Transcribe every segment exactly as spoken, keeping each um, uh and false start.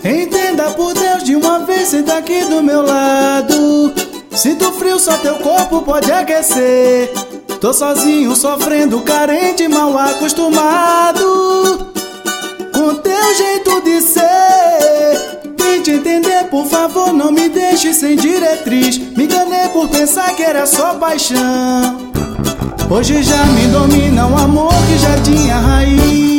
Entenda por Deus de uma vez, senta aqui do meu lado. Sinto frio, só teu corpo pode aquecer. Tô sozinho, sofrendo, carente, mal acostumado com teu jeito de ser. Tente entender, por favor, não me deixe sem diretriz. Me enganei por pensar que era só paixão. Hoje já me domina um amor que já tinha raiz.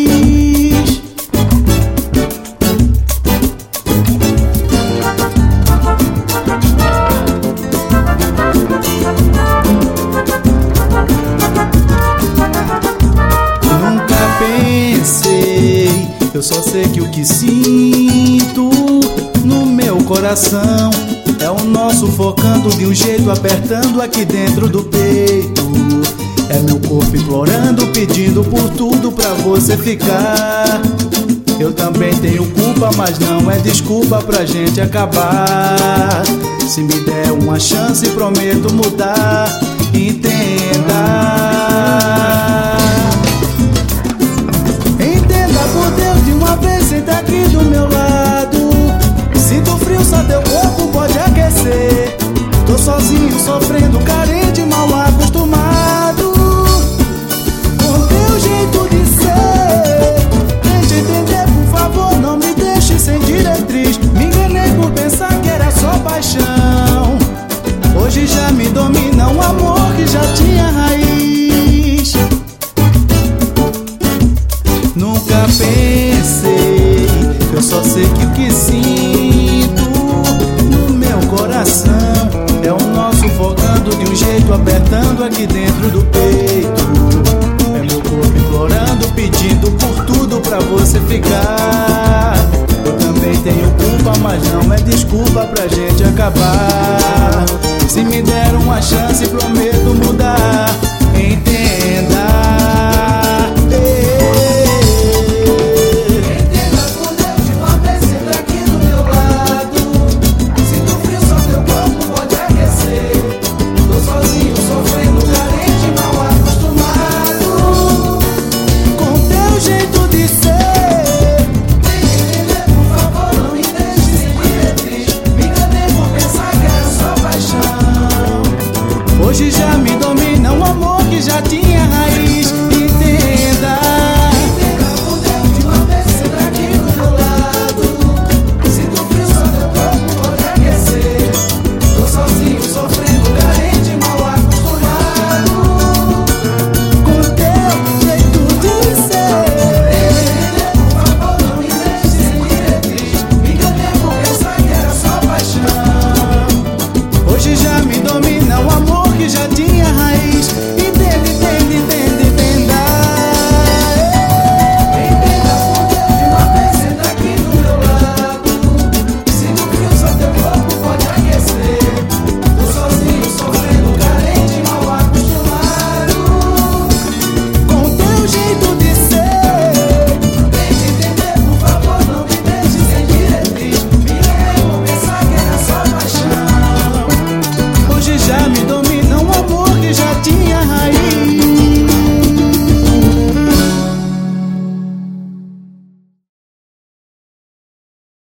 Eu só sei que o que sinto no meu coração é o nosso focando de um jeito, apertando aqui dentro do peito. É meu corpo implorando, pedindo por tudo pra você ficar. Eu também tenho culpa, mas não é desculpa pra gente acabar. Se me der uma chance, prometo mudar. Entenda. Senta aqui do meu lado. Sinto frio, só teu corpo pode aquecer. Tô sozinho, sofrendo, carente, mal acostumado com teu jeito de ser. Tente entender, por favor, não me deixe sem diretriz. Me enganei por pensar que era só paixão. Hoje já me domina um amor que já tinha raiz. Nunca pensei, eu só sei que o que sinto no meu coração é o nosso focando de um jeito, apertando aqui dentro do peito. É meu corpo implorando, pedindo por tudo pra você ficar. Eu também tenho culpa, mas não é desculpa pra gente acabar. Se me der uma chance, prometo